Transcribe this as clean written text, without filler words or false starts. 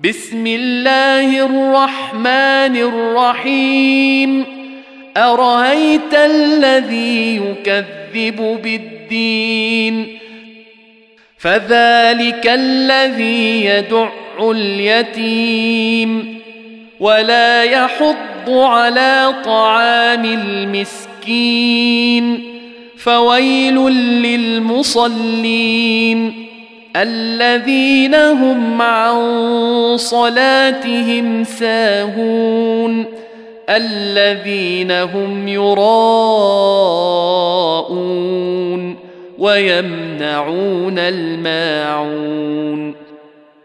بسم الله الرحمن الرحيم أرأيت الذي يكذب بالدين فذلك الذي يدع اليتيم ولا يحض على طعام المسكين فويل للمصلين الذين هم عن صلاتهم ساهون الذين هم يراءون ويمنعون الماعون